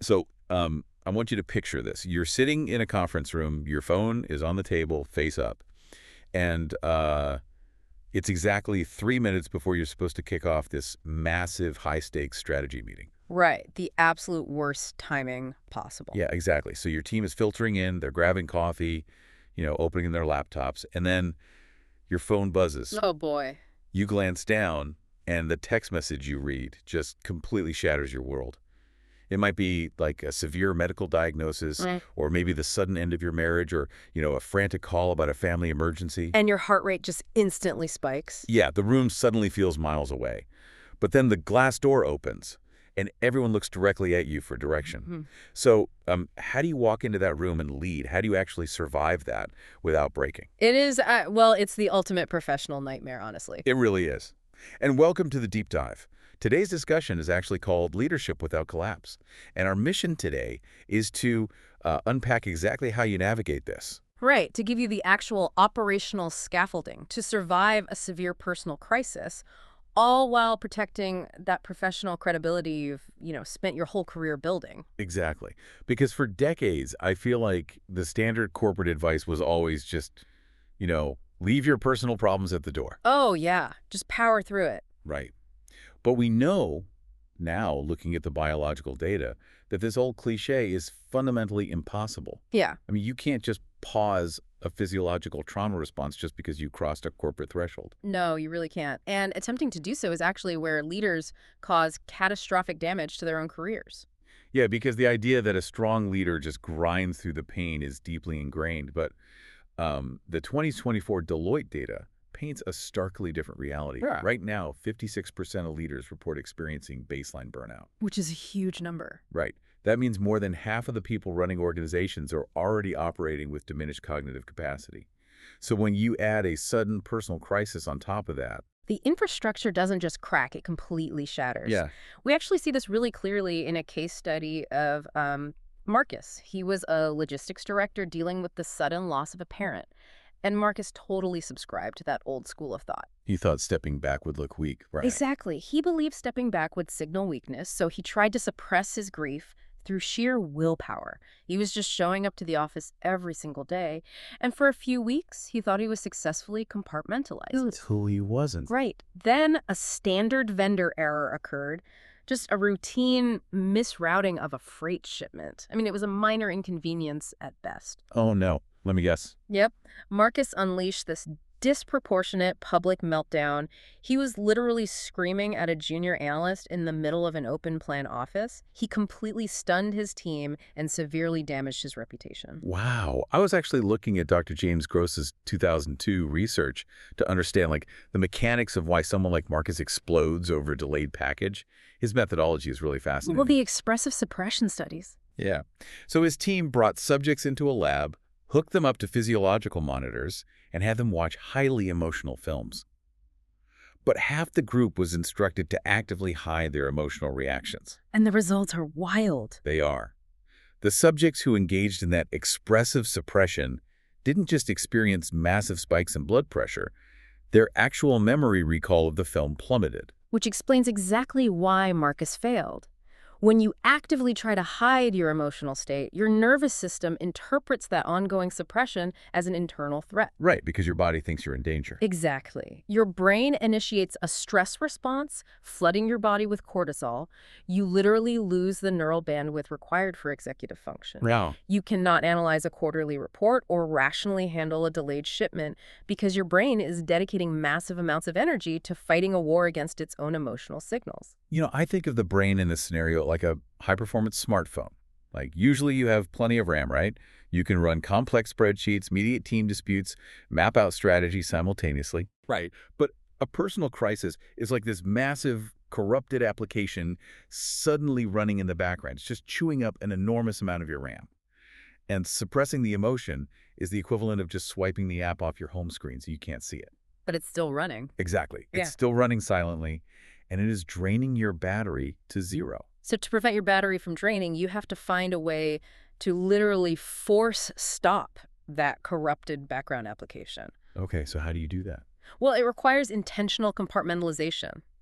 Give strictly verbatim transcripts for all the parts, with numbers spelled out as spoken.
So um, I want you to picture this. You're sitting in a conference room. Your phone is on the table, face up. And uh, it's exactly three minutes before you're supposed to kick off this massive high-stakes strategy meeting. Right. The absolute worst timing possible. Yeah, exactly. So your team is filtering in. They're grabbing coffee, you know, opening their laptops. And then your phone buzzes. Oh, boy. You glance down, and the text message you read just completely shatters your world. It might be like a severe medical diagnosis, Mm. or maybe the sudden end of your marriage, or, you know, a frantic call about a family emergency. And your heart rate just instantly spikes. Yeah, the room suddenly feels miles away. But then the glass door opens, and everyone looks directly at you for direction. Mm-hmm. So um, how do you walk into that room and lead? How do you actually survive that without breaking? It is, uh, well, it's the ultimate professional nightmare, honestly. It really is. And welcome to the Deep Dive. Today's discussion is actually called Leadership Without Collapse. And our mission today is to uh, unpack exactly how you navigate this. Right, to give you the actual operational scaffolding to survive a severe personal crisis, all while protecting that professional credibility you've, you know, spent your whole career building. Exactly. Because for decades, I feel like the standard corporate advice was always just, you know, leave your personal problems at the door. Oh, yeah, just power through it. Right. But we know now, looking at the biological data, that this old cliche is fundamentally impossible. Yeah. I mean, you can't just pause a physiological trauma response just because you crossed a corporate threshold. No, you really can't. And attempting to do so is actually where leaders cause catastrophic damage to their own careers. Yeah, because the idea that a strong leader just grinds through the pain is deeply ingrained. But um, the twenty twenty-four Deloitte data paints a starkly different reality. Yeah. Right now, fifty-six percent of leaders report experiencing baseline burnout. Which is a huge number. Right. That means more than half of the people running organizations are already operating with diminished cognitive capacity. So when you add a sudden personal crisis on top of that. The infrastructure doesn't just crack, it completely shatters. Yeah. We actually see this really clearly in a case study of um, Marcus. He was a logistics director dealing with the sudden loss of a parent. And Marcus totally subscribed to that old school of thought. He thought stepping back would look weak, right? Exactly. He believed stepping back would signal weakness, so he tried to suppress his grief through sheer willpower. He was just showing up to the office every single day, and for a few weeks, he thought he was successfully compartmentalized. Until he wasn't. Right. Then a standard vendor error occurred, just a routine misrouting of a freight shipment. I mean, it was a minor inconvenience at best. Oh, no. Let me guess. Yep. Marcus unleashed this disproportionate public meltdown. He was literally screaming at a junior analyst in the middle of an open plan office. He completely stunned his team and severely damaged his reputation. Wow. I was actually looking at Doctor James Gross's two thousand two research to understand like the mechanics of why someone like Marcus explodes over a delayed package. His methodology is really fascinating. Well, the expressive suppression studies. Yeah. So his team brought subjects into a lab, hooked them up to physiological monitors, and had them watch highly emotional films. But half the group was instructed to actively hide their emotional reactions. And the results are wild. They are. The subjects who engaged in that expressive suppression didn't just experience massive spikes in blood pressure. Their actual memory recall of the film plummeted. Which explains exactly why Marcus failed. When you actively try to hide your emotional state, your nervous system interprets that ongoing suppression as an internal threat. Right, because your body thinks you're in danger. Exactly. Your brain initiates a stress response, flooding your body with cortisol. You literally lose the neural bandwidth required for executive function. Wow. You cannot analyze a quarterly report or rationally handle a delayed shipment because your brain is dedicating massive amounts of energy to fighting a war against its own emotional signals. You know, I think of the brain in this scenario like a high-performance smartphone. Like, usually you have plenty of RAM, right? You can run complex spreadsheets, mediate team disputes, map out strategy simultaneously. Right. But a personal crisis is like this massive, corrupted application suddenly running in the background. It's just chewing up an enormous amount of your RAM. And suppressing the emotion is the equivalent of just swiping the app off your home screen so you can't see it. But it's still running. Exactly. Yeah. It's still running silently, and it is draining your battery to zero. So to prevent your battery from draining, you have to find a way to literally force stop that corrupted background application. Okay, so how do you do that? Well, it requires intentional compartmentalization.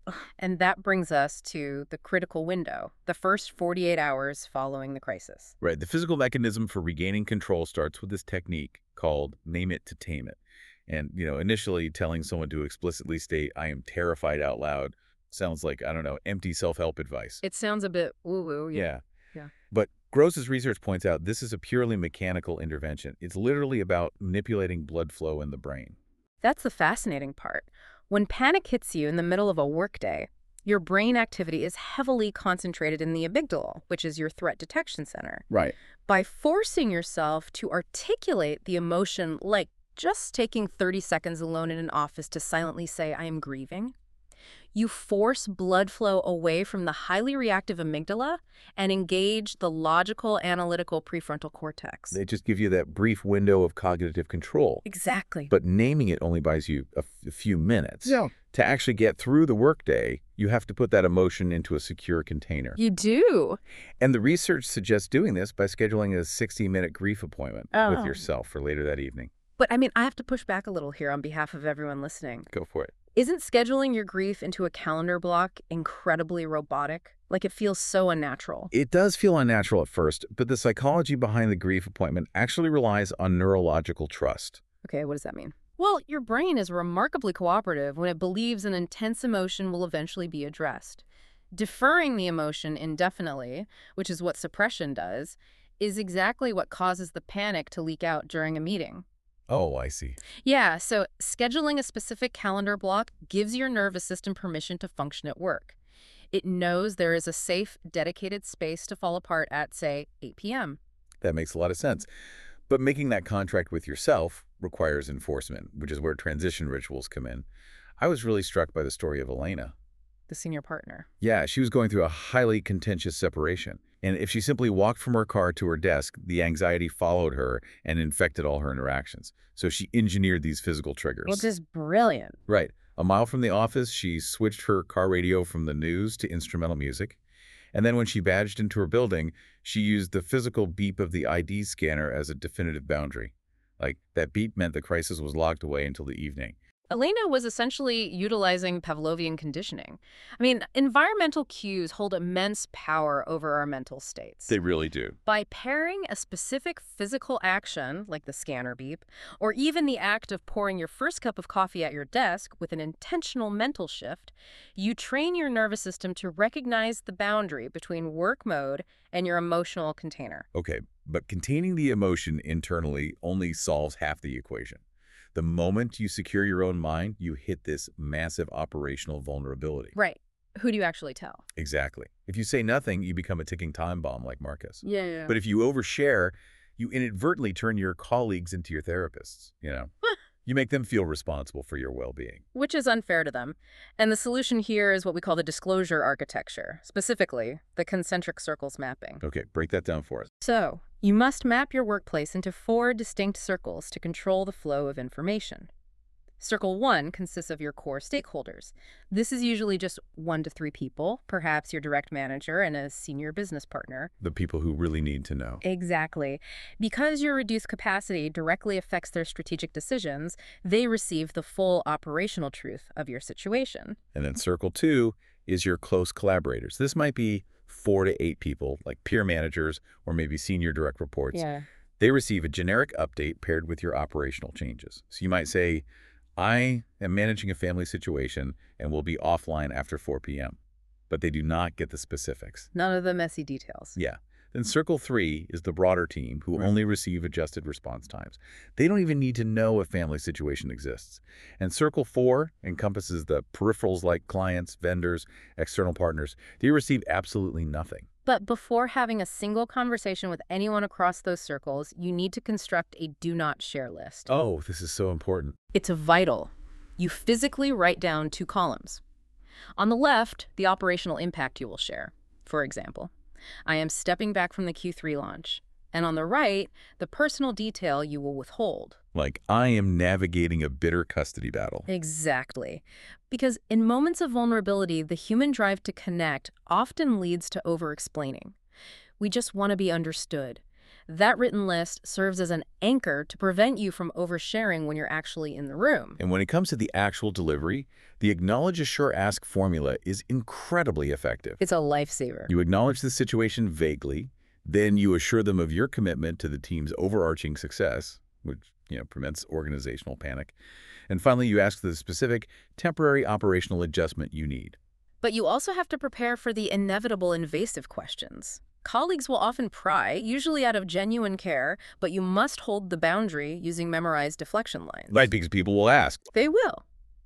And that brings us to the critical window, the first forty-eight hours following the crisis. Right. The physical mechanism for regaining control starts with this technique called name it to tame it. And, you know, initially telling someone to explicitly state, I am terrified out loud, sounds like, I don't know, empty self-help advice. It sounds a bit woo-woo. Yeah. Yeah. But Gross's research points out this is a purely mechanical intervention. It's literally about manipulating blood flow in the brain. That's the fascinating part. When panic hits you in the middle of a workday, your brain activity is heavily concentrated in the amygdala, which is your threat detection center. Right. By forcing yourself to articulate the emotion, like just taking thirty seconds alone in an office to silently say, I am grieving, you force blood flow away from the highly reactive amygdala and engage the logical, analytical prefrontal cortex. They just give you that brief window of cognitive control. Exactly. But naming it only buys you a, f a few minutes. Yeah. To actually get through the workday, you have to put that emotion into a secure container. You do. And the research suggests doing this by scheduling a sixty-minute grief appointment Oh. with yourself for later that evening. But I mean, I have to push back a little here on behalf of everyone listening. Go for it. Isn't scheduling your grief into a calendar block incredibly robotic? Like, it feels so unnatural. It does feel unnatural at first, but the psychology behind the grief appointment actually relies on neurological trust. Okay, what does that mean? Well, your brain is remarkably cooperative when it believes an intense emotion will eventually be addressed. Deferring the emotion indefinitely, which is what suppression does, is exactly what causes the panic to leak out during a meeting. Oh, I see. Yeah, so scheduling a specific calendar block gives your nervous system permission to function at work. It knows there is a safe, dedicated space to fall apart at, say, eight p m That makes a lot of sense. But making that contract with yourself requires enforcement, which is where transition rituals come in. I was really struck by the story of Elena. The senior partner. Yeah, she was going through a highly contentious separation. And if she simply walked from her car to her desk, the anxiety followed her and infected all her interactions. So she engineered these physical triggers. Which is brilliant. Right. A mile from the office, she switched her car radio from the news to instrumental music. And then when she badged into her building, she used the physical beep of the I D scanner as a definitive boundary. Like, that beep meant the crisis was locked away until the evening. Elena was essentially utilizing Pavlovian conditioning. I mean, environmental cues hold immense power over our mental states. They really do. By pairing a specific physical action, like the scanner beep, or even the act of pouring your first cup of coffee at your desk with an intentional mental shift, you train your nervous system to recognize the boundary between work mode and your emotional container. Okay, but containing the emotion internally only solves half the equation. The moment you secure your own mind, you hit this massive operational vulnerability. Right. Who do you actually tell? Exactly. If you say nothing, you become a ticking time bomb like Marcus. Yeah, yeah. But if you overshare, you inadvertently turn your colleagues into your therapists, you know? You make them feel responsible for your well-being. Which is unfair to them. And the solution here is what we call the disclosure architecture, specifically the concentric circles mapping. Okay, break that down for us. So, you must map your workplace into four distinct circles to control the flow of information. Circle one consists of your core stakeholders. This is usually just one to three people, perhaps your direct manager and a senior business partner. The people who really need to know. Exactly. Because your reduced capacity directly affects their strategic decisions, they receive the full operational truth of your situation. And then circle two is your close collaborators. This might be four to eight people, like peer managers or maybe senior direct reports. Yeah. They receive a generic update paired with your operational changes. So you might say, I am managing a family situation and will be offline after four p m But they do not get the specifics. None of the messy details. Yeah. Then circle three is the broader team who Right. only receive adjusted response times. They don't even need to know a family situation exists. And circle four encompasses the peripherals like clients, vendors, external partners. They receive absolutely nothing. But before having a single conversation with anyone across those circles, you need to construct a do not share list. Oh, this is so important. It's vital. You physically write down two columns. On the left, the operational impact you will share. For example, I am stepping back from the Q three launch. And on the right, the personal detail you will withhold. Like, I am navigating a bitter custody battle. Exactly. Because in moments of vulnerability, the human drive to connect often leads to over-explaining. We just want to be understood. That written list serves as an anchor to prevent you from oversharing when you're actually in the room. And when it comes to the actual delivery, the Acknowledge, Assure, Ask formula is incredibly effective. It's a lifesaver. You acknowledge the situation vaguely, then you assure them of your commitment to the team's overarching success, which, you know, prevents organizational panic. And finally, you ask the specific temporary operational adjustment you need. But you also have to prepare for the inevitable invasive questions. Colleagues will often pry, usually out of genuine care, but you must hold the boundary using memorized deflection lines. Right, because people will ask. They will.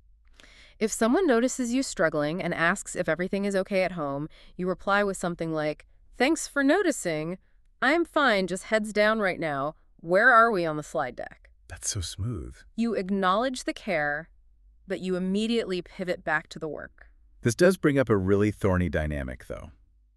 If someone notices you struggling and asks if everything is okay at home, you reply with something like, "Thanks for noticing. I'm fine, just heads down right now. Where are we on the slide deck?" That's so smooth. You acknowledge the care, but you immediately pivot back to the work. This does bring up a really thorny dynamic, though.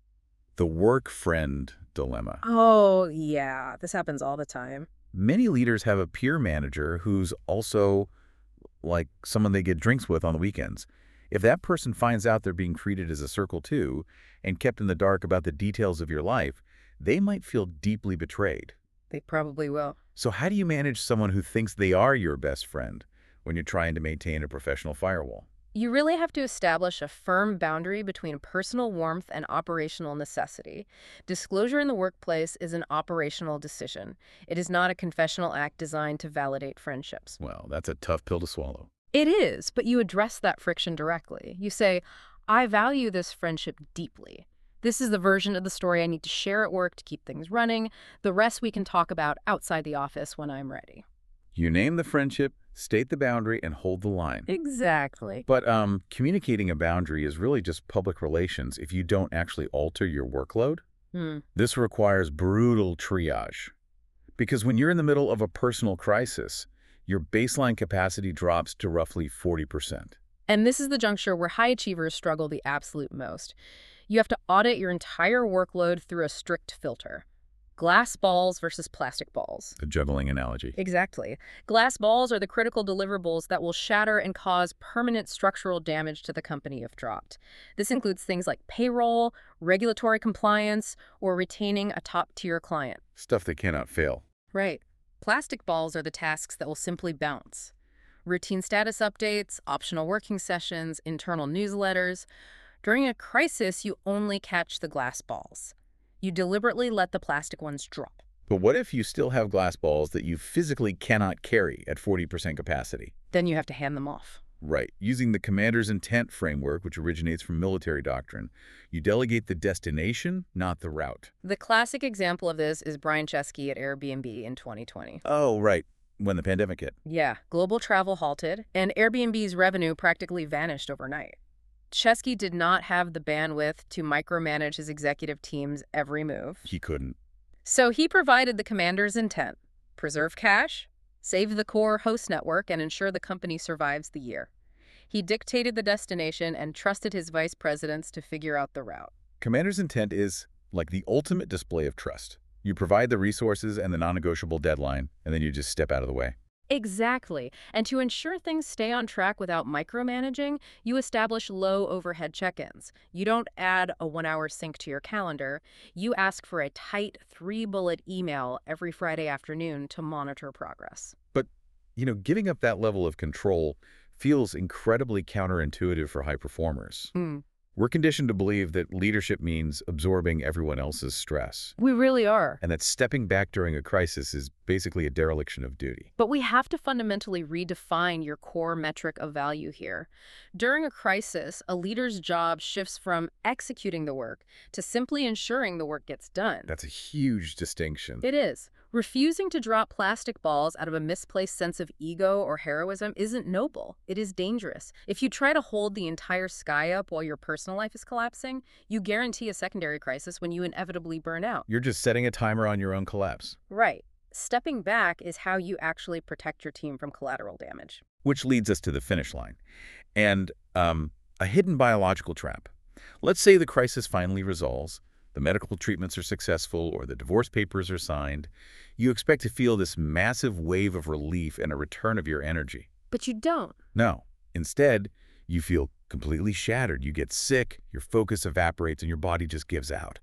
The work-friend dilemma. Oh, yeah. This happens all the time. Many leaders have a peer manager who's also like someone they get drinks with on the weekends. If that person finds out they're being treated as a circle two and kept in the dark about the details of your life, they might feel deeply betrayed. They probably will. So how do you manage someone who thinks they are your best friend when you're trying to maintain a professional firewall? You really have to establish a firm boundary between personal warmth and operational necessity. Disclosure in the workplace is an operational decision. It is not a confessional act designed to validate friendships. Well, that's a tough pill to swallow. It is, but you address that friction directly. You say, "I value this friendship deeply. This is the version of the story I need to share at work to keep things running. The rest we can talk about outside the office when I'm ready." You name the friendship, state the boundary, and hold the line. Exactly. But um, communicating a boundary is really just public relations if you don't actually alter your workload. Hmm. This requires brutal triage. Because when you're in the middle of a personal crisis, your baseline capacity drops to roughly forty percent. And this is the juncture where high achievers struggle the absolute most. You have to audit your entire workload through a strict filter. Glass balls versus plastic balls. The juggling analogy. Exactly. Glass balls are the critical deliverables that will shatter and cause permanent structural damage to the company if dropped. This includes things like payroll, regulatory compliance, or retaining a top-tier client. Stuff that cannot fail. Right. Plastic balls are the tasks that will simply bounce. Routine status updates, optional working sessions, internal newsletters. During a crisis, you only catch the glass balls. You deliberately let the plastic ones drop. But what if you still have glass balls that you physically cannot carry at forty percent capacity? Then you have to hand them off. Right. Using the commander's intent framework, which originates from military doctrine, you delegate the destination, not the route. The classic example of this is Brian Chesky at Airbnb in twenty twenty. Oh, right. When the pandemic hit. Yeah, global travel halted, and Airbnb's revenue practically vanished overnight. Chesky did not have the bandwidth to micromanage his executive team's every move. He couldn't. So he provided the commander's intent: preserve cash, save the core host network, and ensure the company survives the year. He dictated the destination and trusted his vice presidents to figure out the route. Commander's intent is like the ultimate display of trust. You provide the resources and the non-negotiable deadline, and then you just step out of the way. Exactly. And to ensure things stay on track without micromanaging, you establish low overhead check-ins. You don't add a one-hour sync to your calendar. You ask for a tight three-bullet email every Friday afternoon to monitor progress. But, you know, giving up that level of control feels incredibly counterintuitive for high performers. Mm. We're conditioned to believe that leadership means absorbing everyone else's stress, We really are. and that stepping back during a crisis is basically a dereliction of duty. But we have to fundamentally redefine your core metric of value here. During a crisis, a leader's job shifts from executing the work to simply ensuring the work gets done. That's a huge distinction. It is. Refusing to drop plastic balls out of a misplaced sense of ego or heroism isn't noble. It is dangerous. If you try to hold the entire sky up while your personal life is collapsing, you guarantee a secondary crisis when you inevitably burn out. You're just setting a timer on your own collapse. Right. Stepping back is how you actually protect your team from collateral damage. Which leads us to the finish line. And um, a hidden biological trap. Let's say the crisis finally resolves, the medical treatments are successful, or the divorce papers are signed. You expect to feel this massive wave of relief and a return of your energy. But you don't. No. Instead, you feel completely shattered. You get sick, your focus evaporates, and your body just gives out.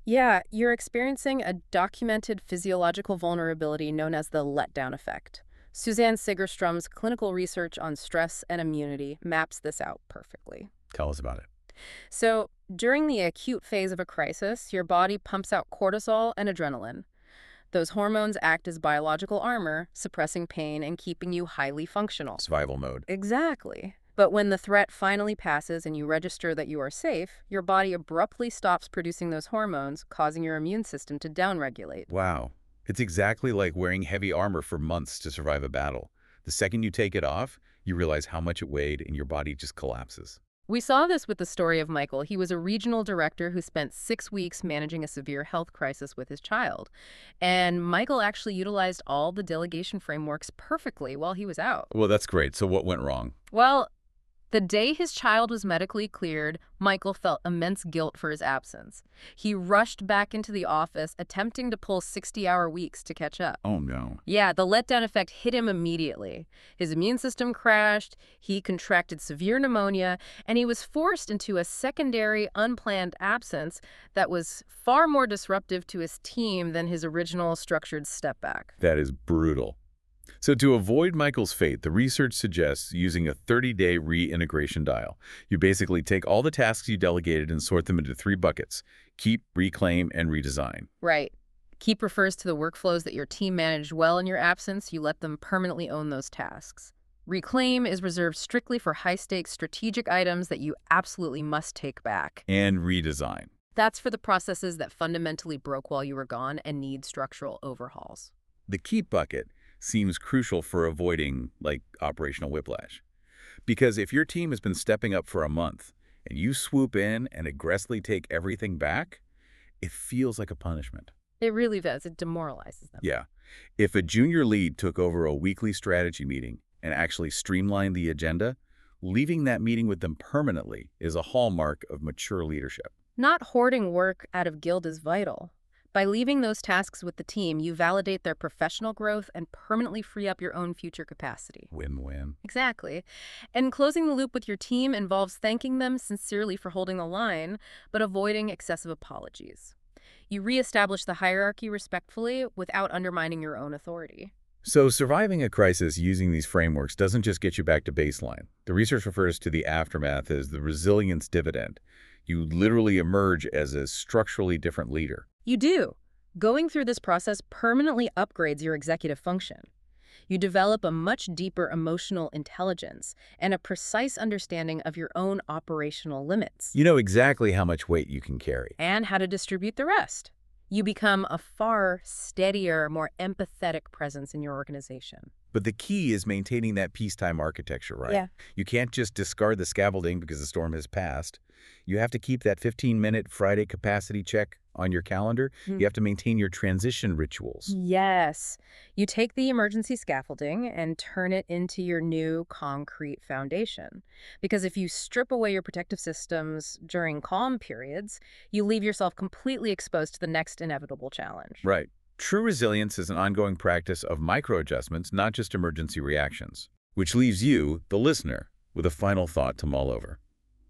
Yeah, you're experiencing a documented physiological vulnerability known as the letdown effect. Suzanne Sigerstrom's clinical research on stress and immunity maps this out perfectly. Tell us about it. So, during the acute phase of a crisis, your body pumps out cortisol and adrenaline. Those hormones act as biological armor, suppressing pain and keeping you highly functional. Survival mode. Exactly. But when the threat finally passes and you register that you are safe, your body abruptly stops producing those hormones, causing your immune system to downregulate. Wow. It's exactly like wearing heavy armor for months to survive a battle. The second you take it off, you realize how much it weighed and your body just collapses. We saw this with the story of Michael. He was a regional director who spent six weeks managing a severe health crisis with his child. And Michael actually utilized all the delegation frameworks perfectly while he was out. Well, that's great. So what went wrong? Well, the day his child was medically cleared, Michael felt immense guilt for his absence. He rushed back into the office, attempting to pull sixty-hour weeks to catch up. Oh, no. Yeah, the letdown effect hit him immediately. His immune system crashed, he contracted severe pneumonia, and he was forced into a secondary, unplanned absence that was far more disruptive to his team than his original structured step back. That is brutal. So to avoid Michael's fate, the research suggests using a thirty-day reintegration dial. You basically take all the tasks you delegated and sort them into three buckets: keep, reclaim, and redesign. Right. Keep refers to the workflows that your team managed well in your absence. You let them permanently own those tasks. Reclaim is reserved strictly for high-stakes strategic items that you absolutely must take back. And redesign. That's for the processes that fundamentally broke while you were gone and need structural overhauls. The keep bucket seems crucial for avoiding, like, operational whiplash. Because if your team has been stepping up for a month and you swoop in and aggressively take everything back, it feels like a punishment. It really does. It demoralizes them. Yeah. If a junior lead took over a weekly strategy meeting and actually streamlined the agenda, leaving that meeting with them permanently is a hallmark of mature leadership. Not hoarding work out of guilt is vital. By leaving those tasks with the team, you validate their professional growth and permanently free up your own future capacity. Win-win. Exactly. And closing the loop with your team involves thanking them sincerely for holding the line, but avoiding excessive apologies. You reestablish the hierarchy respectfully without undermining your own authority. So surviving a crisis using these frameworks doesn't just get you back to baseline. The research refers to the aftermath as the resilience dividend. You literally emerge as a structurally different leader. You do. Going through this process permanently upgrades your executive function. You develop a much deeper emotional intelligence and a precise understanding of your own operational limits. You know exactly how much weight you can carry. And how to distribute the rest. You become a far steadier, more empathetic presence in your organization. But the key is maintaining that peacetime architecture, right? Yeah. You can't just discard the scaffolding because the storm has passed. You have to keep that fifteen-minute Friday capacity check on your calendar. Mm. You have to maintain your transition rituals. Yes. You take the emergency scaffolding and turn it into your new concrete foundation. Because if you strip away your protective systems during calm periods, you leave yourself completely exposed to the next inevitable challenge. Right. True resilience is an ongoing practice of micro-adjustments, not just emergency reactions. Which leaves you, the listener, with a final thought to mull over.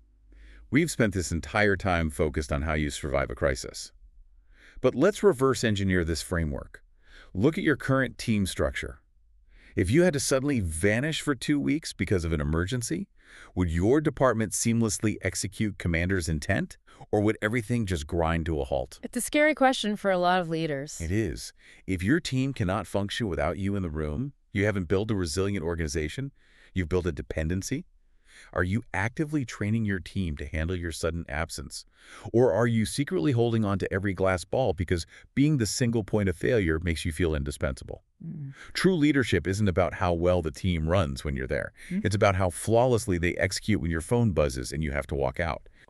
We've spent this entire time focused on how you survive a crisis. But let's reverse engineer this framework. Look at your current team structure. If you had to suddenly vanish for two weeks because of an emergency, would your department seamlessly execute commander's intent, or would everything just grind to a halt? It's a scary question for a lot of leaders. It is. If your team cannot function without you in the room, you haven't built a resilient organization, you've built a dependency. Are you actively training your team to handle your sudden absence? Or are you secretly holding on to every glass ball because being the single point of failure makes you feel indispensable? Mm. True leadership isn't about how well the team runs when you're there. Mm. It's about how flawlessly they execute when your phone buzzes and you have to walk out.